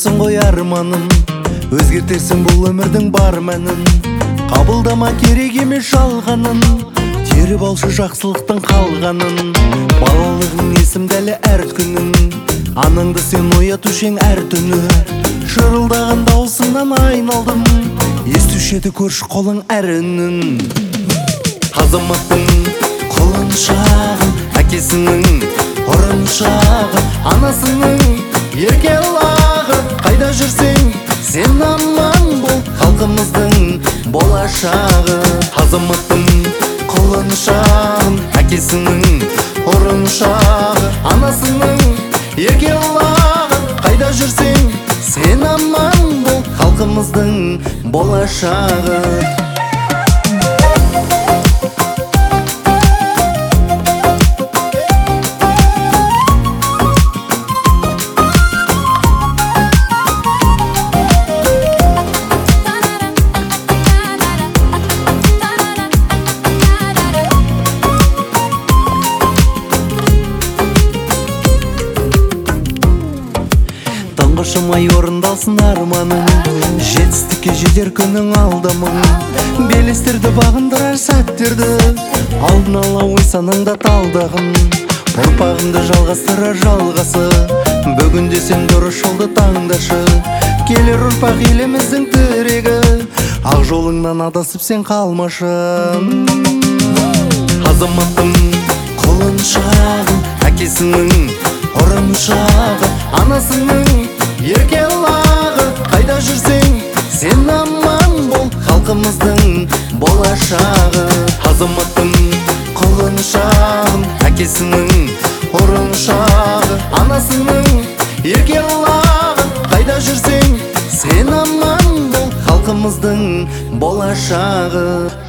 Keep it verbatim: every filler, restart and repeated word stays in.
боласың ғой арманым, өзгертерсің бұл өмірдің бар мәнін. Қабылдама керек емес жалғанын, теріп алшы жақсылықтың қалғанын. Балалығың есімде әлі әр күнің, анаңды сен оятушы ең әр түні. Шырылдаған даусыңнан айналдым, естуші еді көрші қолың әр үнін. Азаматтың құлыншағын, әкесінің ұрыншағы, анасының ерке лағы. Қайда жүрсең сен аман бол, халқымыздың болашағы. Азаматтың құлыншағын, әкесінің ұрыншағы, анасының ерке лағы. Қайда жүрсең сен аман бол, халқымыздың болашағы. Тұңғышымай орындалсын арманың, жетістікке жетер күнің алдамың. Белестерді бағындырар сәттерді, алдын ала ой санаңда талдағын. Ұрпағыңды жалғастырар жалғасы, бүгінде сен дұрыс жолды таңдашы. Келер ұрпақ еліміздің тірегі, ақ жолыңнан адасып сен қалмашы. Азаматтың құлыншағын, әкесінің ұрыншағы, анасының ерке лағы. Қайда жүрсең сен аман бол, халқымыздың болашағы. Азаматтың құлыншағын, әкесінің ұрыншағы, анасының ерке лағы. Қайда жүрсең сен аман бол, халқымыздың болашағы.